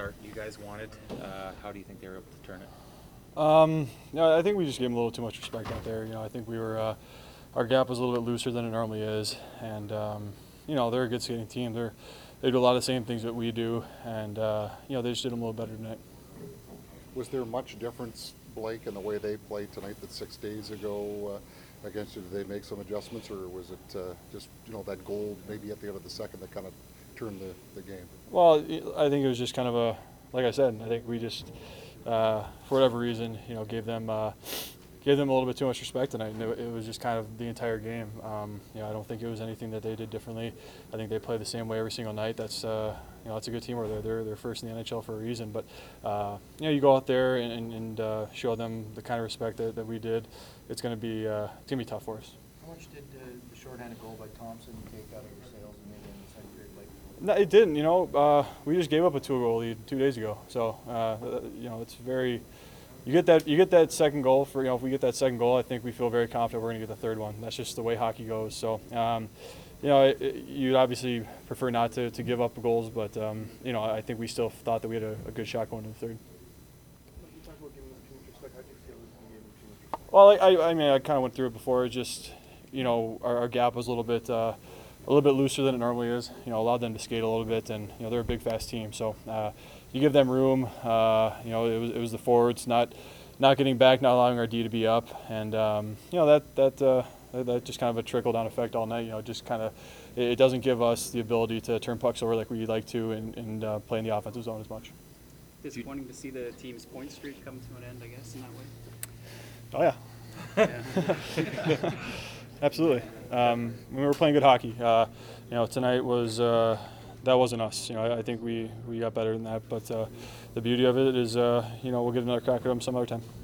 start you guys wanted. How do you think they were able to turn it? No, I think we just gave them a little too much respect out there. I think we were our gap was a little bit looser than it normally is, and they're a good skating team. They do a lot of the same things that we do, and they just did them a little better tonight. Was there much difference, Blake, in the way they played tonight that 6 days ago against you? Did they make some adjustments, or was it just that goal maybe at the end of the second that kind of turned the game? Well, I think it was just kind of like I said, I think we just, for whatever reason, gave them a little bit too much respect tonight, and it was just kind of the entire game. I don't think it was anything that they did differently. I think they play the same way every single night. That's it's a good team over there. They're first in the NHL for a reason. But you go out there and show them the kind of respect that we did. It's gonna be tough for us. How much did the shorthanded goal by Thompson take out of your sails and maybe in the second period? No, it didn't. We just gave up a 2-goal lead 2 days ago. So it's very. You get that second goal if we get that second goal, I think we feel very confident we're going to get the third one. That's just the way hockey goes. So you'd obviously prefer not to give up goals, but I think we still thought that we had a good shot going to the third. You talked about giving them too much respect. How do you feel when you gave them too much respect? Well, I kind of went through it before. Just our gap was a little bit looser than it normally is. Allowed them to skate a little bit, and they're a big, fast team. So you give them room. It was the forwards not getting back, not allowing our D to be up, and that just kind of a trickle down effect all night. Just kind of it doesn't give us the ability to turn pucks over like we'd like to and play in the offensive zone as much. Disappointing to see the team's point streak come to an end, I guess, in that way. Oh yeah. Absolutely. We were playing good hockey. Tonight was that wasn't us. I think we got better than that. But the beauty of it is, we'll get another crack at them some other time.